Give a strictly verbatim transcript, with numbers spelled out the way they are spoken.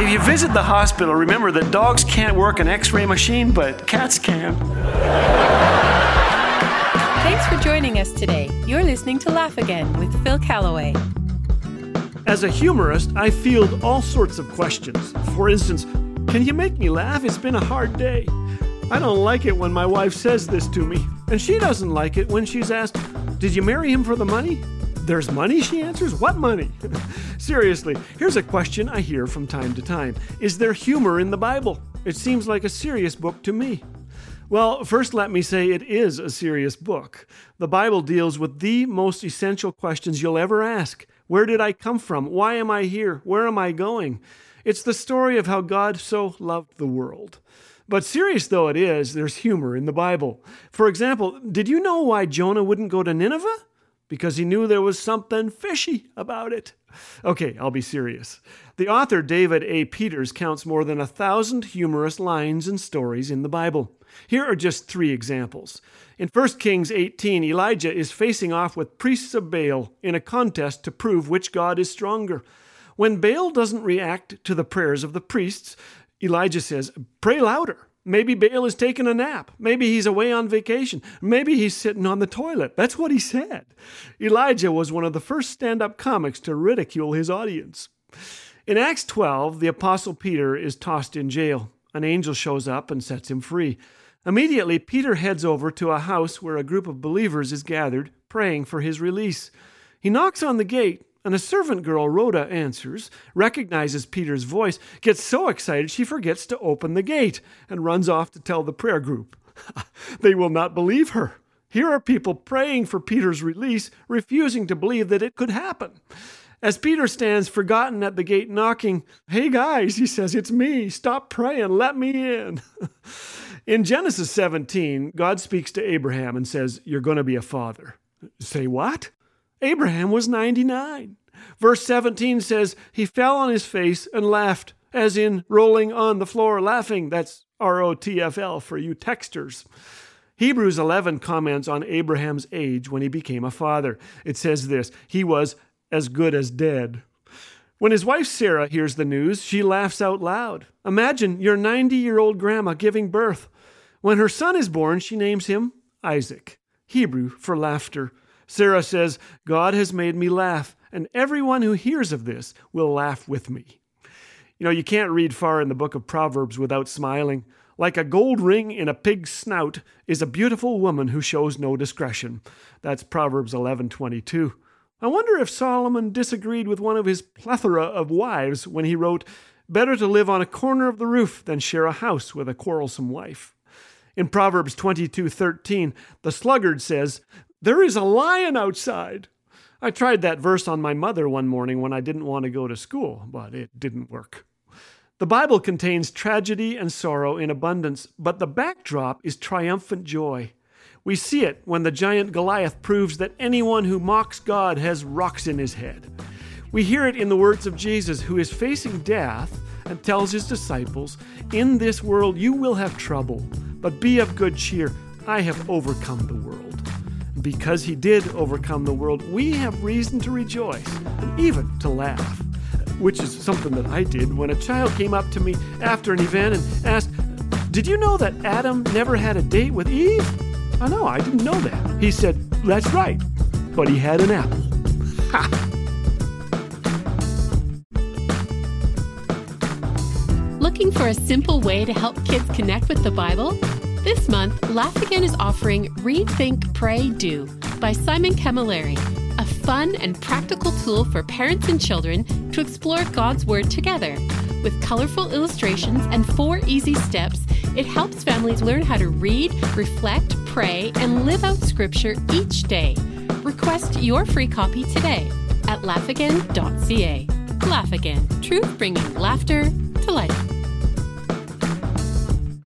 If you visit the hospital, remember that dogs can't work an x-ray machine, but cats can. Thanks for joining us today. You're listening to Laugh Again with Phil Callaway. As a humorist, I field all sorts of questions. For instance, can you make me laugh? It's been a hard day. I don't like it when my wife says this to me, and she doesn't like it when she's asked, did you marry him for the money? There's money, she answers. What money? Seriously, here's a question I hear from time to time. Is there humor in the Bible? It seems like a serious book to me. Well, first let me say it is a serious book. The Bible deals with the most essential questions you'll ever ask. Where did I come from? Why am I here? Where am I going? It's the story of how God so loved the world. But serious though it is, there's humor in the Bible. For example, did you know why Jonah wouldn't go to Nineveh? Because he knew there was something fishy about it. Okay, I'll be serious. The author David A. Peters counts more than a thousand humorous lines and stories in the Bible. Here are just three examples. In First Kings eighteen, Elijah is facing off with priests of Baal in a contest to prove which god is stronger. When Baal doesn't react to the prayers of the priests, Elijah says, pray louder. Maybe Baal is taking a nap. Maybe he's away on vacation. Maybe he's sitting on the toilet. That's what he said. Elijah was one of the first stand-up comics to ridicule his audience. In Acts twelve, the Apostle Peter is tossed in jail. An angel shows up and sets him free. Immediately, Peter heads over to a house where a group of believers is gathered, praying for his release. He knocks on the gate, and a servant girl, Rhoda, answers, recognizes Peter's voice, gets so excited she forgets to open the gate, and runs off to tell the prayer group. They will not believe her. Here are people praying for Peter's release, refusing to believe that it could happen. As Peter stands forgotten at the gate knocking, hey guys, he says, it's me. Stop praying. Let me in. In Genesis seventeen, God speaks to Abraham and says, you're going to be a father. Say what? Abraham was ninety-nine. Verse seventeen says, he fell on his face and laughed, as in rolling on the floor laughing. That's R O T F L for you texters. Hebrews eleven comments on Abraham's age when he became a father. It says this, he was as good as dead. When his wife Sarah hears the news, she laughs out loud. Imagine your ninety-year-old grandma giving birth. When her son is born, she names him Isaac, Hebrew for laughter. Sarah says, God has made me laugh, and everyone who hears of this will laugh with me. You know, you can't read far in the book of Proverbs without smiling. Like a gold ring in a pig's snout is a beautiful woman who shows no discretion. That's Proverbs eleven twenty-two. I wonder if Solomon disagreed with one of his plethora of wives when he wrote, better to live on a corner of the roof than share a house with a quarrelsome wife. In Proverbs twenty-two thirteen, the sluggard says, there is a lion outside. I tried that verse on my mother one morning when I didn't want to go to school, but it didn't work. The Bible contains tragedy and sorrow in abundance, but the backdrop is triumphant joy. We see it when the giant Goliath proves that anyone who mocks God has rocks in his head. We hear it in the words of Jesus, who is facing death and tells his disciples, in this world you will have trouble, but be of good cheer. I have overcome the world. Because he did overcome the world, we have reason to rejoice and even to laugh, which is something that I did when a child came up to me after an event and asked, did you know that Adam never had a date with Eve? I know, I didn't know that. He said, that's right, but he had an apple. Ha! Looking for a simple way to help kids connect with the Bible? This month, Laugh Again is offering Read, Think, Pray, Do by Simon Camilleri, a fun and practical tool for parents and children to explore God's Word together. With colorful illustrations and four easy steps, it helps families learn how to read, reflect, pray, and live out Scripture each day. Request your free copy today at laugh again dot c a. Laugh Again, truth bringing laughter to life.